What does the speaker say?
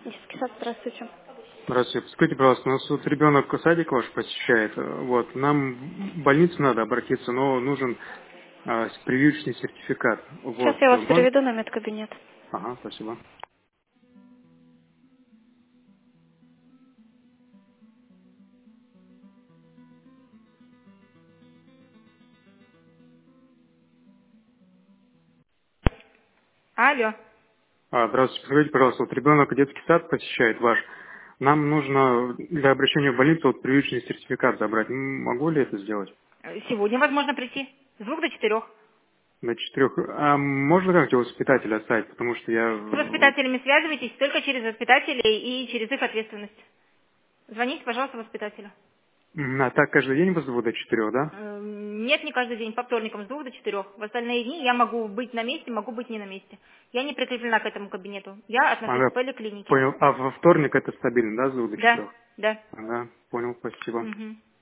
Детский сад, здравствуйте. Здравствуйте. Скажите, пожалуйста, у нас вот ребенок садик ваш посещает. Вот, нам в больницу надо обратиться, но нужен прививочный сертификат. Сейчас Вот, я вас можно? переведу на медкабинет. Ага, спасибо. Алло. Здравствуйте. Скажите, пожалуйста, вот ребенок детский сад посещает ваш. Нам нужно для обращения в больницу вот прививочный сертификат забрать. Могу ли это сделать? Сегодня возможно прийти. С 2 до 4. На 4. А можно как-то воспитателя оставить? Потому что я С воспитателями связывайтесь только через воспитателей и через их ответственность. Звоните, пожалуйста, воспитателю. так каждый день с 2 до 4, да? Нет, не каждый день, по вторникам с 2 до 4. В остальные дни я могу быть на месте, могу быть не на месте. Я не прикреплена к этому кабинету. Я отношусь Ага, к поликлинике. понял. А во вторник это стабильно, да, с 2 до Да, 4? да. Ага, понял, спасибо. Мгм.